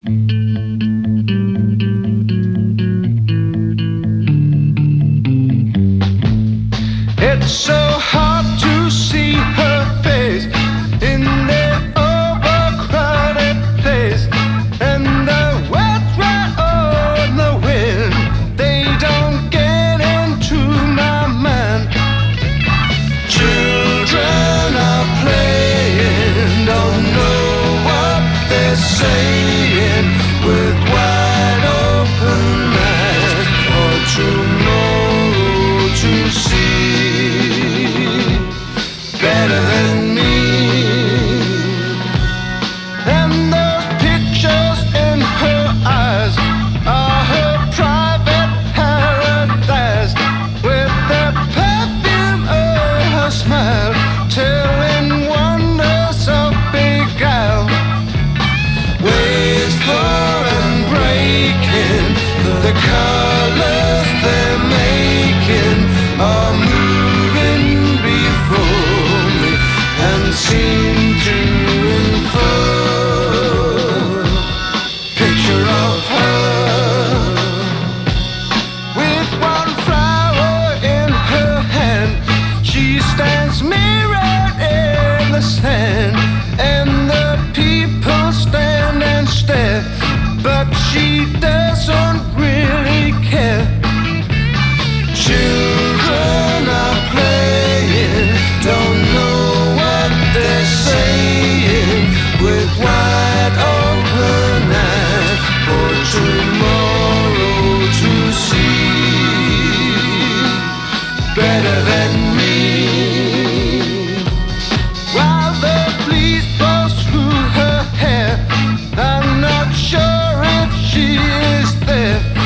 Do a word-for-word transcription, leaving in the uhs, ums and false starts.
It's so hard to see her face in the overcrowded place, and the words right on the wind, they don't get into my mind. Children are playing, don't know what they're saying, with wide open eyes for tomorrow to see. Better than me. And those pictures in her eyes are her private paradise, with the perfume of her smile telling wonders of beguile. Wasteful and breaking, the colors they're making are moving before me and seem to infer picture of her with one flower in her hand. She stands mirrored in the sand, and the people stand and stare, but she doesn't really care. Children are playing, don't know what they're saying, with wide open eyes for tomorrow to see. Better than me. While the breeze blows through her hair, I'm not sure if she is there.